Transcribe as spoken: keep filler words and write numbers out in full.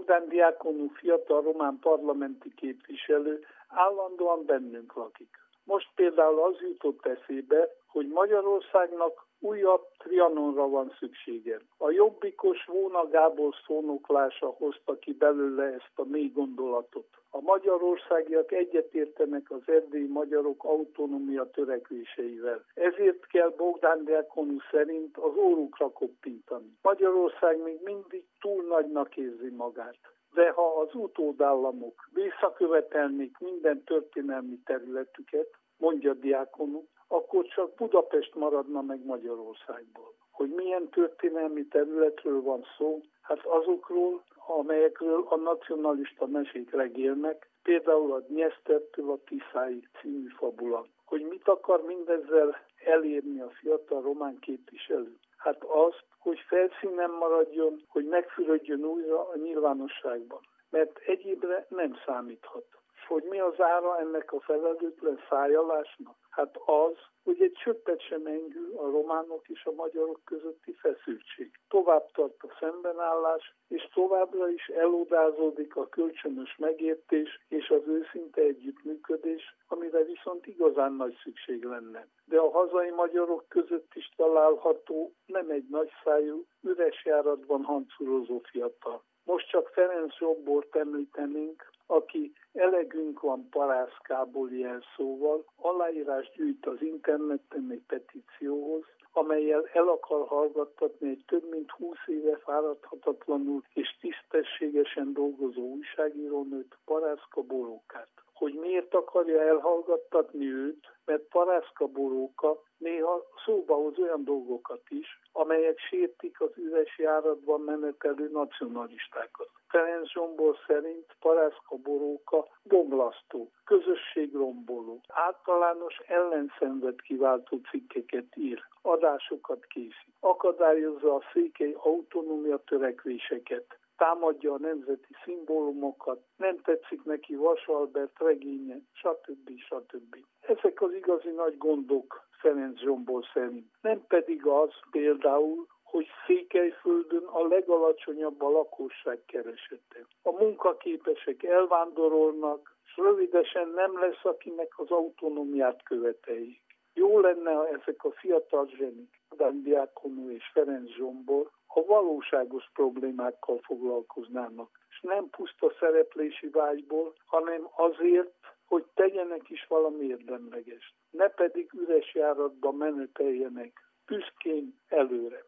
Bogdán Diákonú fiatal román parlamenti képviselő állandóan bennünk lakik. Most például az jutott eszébe, hogy Magyarországnak újabb Trianonra van szüksége. A jobbikos Vóna Gábor szónoklása hozta ki belőle ezt a mély gondolatot. A magyarországiak egyetértenek az erdélyi magyarok autonómia törekvéseivel. Ezért kell Bogdán Diákonú szerint az órukra koppintani. Magyarország még mindig túl nagynak érzi magát. De ha az utódállamok visszakövetelnék minden történelmi területüket, mondja Diákonú, akkor csak Budapest maradna meg Magyarországból. Hogy milyen történelmi területről van szó, hát azokról, amelyekről a nacionalista mesék regélnek, például a Dnyesztertől a Tiszáig című fabula. Hogy mit akar mindezzel elérni a fiatal román képviselő? Hát azt, hogy felszínen maradjon, hogy megfürödjön újra a nyilvánosságban, mert egyébre nem számíthat. És hogy mi az ára ennek a felelőtlen szájálásnak? Hát az, hogy egy csöppet sem enyhül a románok és a magyarok közötti feszültség. Tovább tart a szembenállás, és továbbra is elodázódik a kölcsönös megértés és az őszinte együttműködés, amire viszont igazán nagy szükség lenne. De a hazai magyarok között is található nem egy nagyszájú, üres járatban hancurozó fiatal. Most csak Ferenc Zsombort említenénk, aki elegünk van parászkából jelszóval, aláírás gyűjt az interneten egy petícióhoz, amellyel el akar hallgattatni egy több mint húsz éve fáradhatatlanul és tisztességesen dolgozó újságírónőt, Parászka Borókát. Hogy miért akarja elhallgattatni őt, mert Parászka Boróka néha szóba hoz olyan dolgokat is, amelyek sértik az üres járatban menetelő nacionalistákat. Ferenc Zsombor szerint Parászka Boróka bomlasztó, közösségromboló, általános ellenszenvet kiváltó cikkeket ír, adásokat készít, akadályozza a székely autonómia törekvéseket, támadja a nemzeti szimbólumokat, nem tetszik neki Vas Albert regénye, stb. stb. Ezek az igazi nagy gondok Ferenc Zsombor szerint. Nem pedig az például, hogy Székelyföldön a legalacsonyabb a lakosság keresete. A munkaképesek elvándorolnak, és rövidesen nem lesz, akinek az autonómiát követeljék. Jó lenne, ha ezek a fiatal zsenik, Bogdán Diákonú és Ferenc Zsombor, a valóságos problémákkal foglalkoznának, és nem puszta szereplési vágyból, hanem azért, hogy tegyenek is valami érdemleges. Ne pedig üres járatba meneteljenek, büszkén előre.